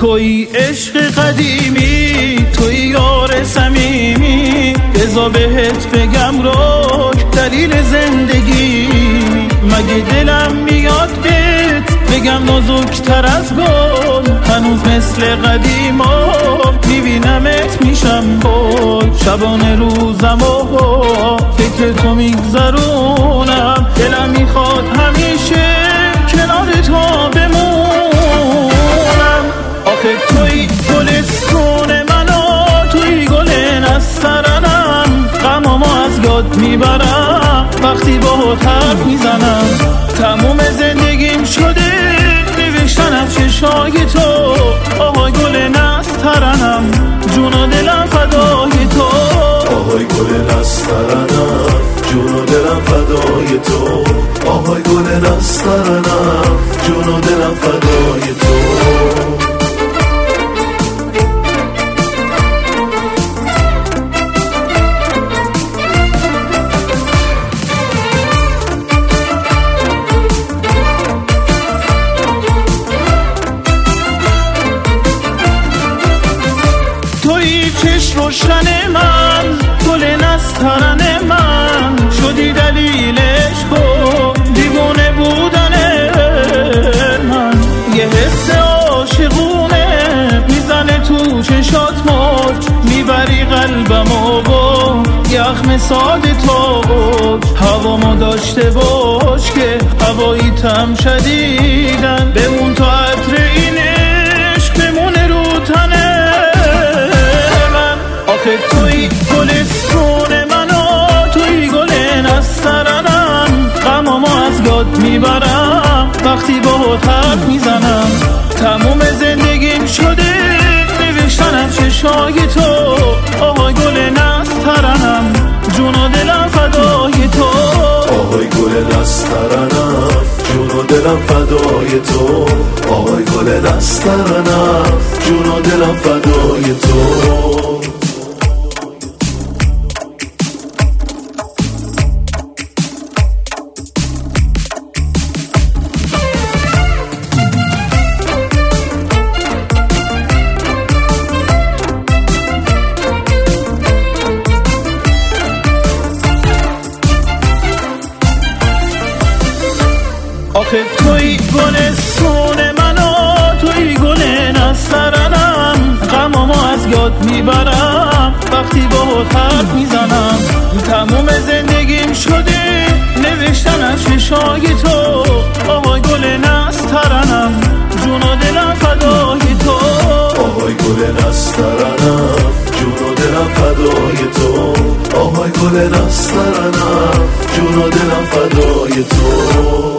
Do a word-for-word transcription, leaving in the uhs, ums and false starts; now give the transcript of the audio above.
توی عشق قدیمی، توی یار صمیمی، بذار بهت بگم روک دلیل زندگی. مگه دلم میاد بهت بگم نازک‌تر از گل، هنوز مثل قدیما میبینمت میشم بول. شبانه روزم و فکر تو میگذرونم، دلم میخواد همیشه کنار تو بمونم. آخه توی گلستون منو، توی گل نسترنم، غمامو از یاد میبرم وقتی باهات حرف میزنم. تموم زندگیم شده نوشتن از چشای تو، آهای گل نسترنم، جون و دلم فدای تو. آهای گل نسترنم، جون و دلم فدای تو. آهای گل نسترنم، جون و دلم فدای تو. چشم روشن من، گل نسترن من، شدی دلیل عشق و دیوانه بودن من. یه حس عاشقونه میزنه تو چشات موج، میبری قلبمو با یخ مثال تاج. هوامو داشته باش که هوایی تم شدیدن، بمون تا عطر این عشق بمونه رو تنه. آخه توی گلستون منو، توی گل نسترنم، غمامو از یاد میبرم وقتی باهات حرف میزنم. تموم زندگیم شده نوشتن از چشای تو، آهای گل نسترنم، جون و دلم فدای تو. آهای گل نسترنم، جون و دلم فدای تو. آهای گل نسترنم، جون و دلم فدای تو. آخه توی گلستون منو، توی گل نسترنم، غمامو از یاد میبرم وقتی باهات حرف میزنم. تموم زندگیم شده نوشتن از چشای تو، آهای گل نسترنم، جون و دلم فدای تو. آهای گل نسترنم، جون و دلم فدای تو. آهای گل نسترنم، جون و دلم فدای تو.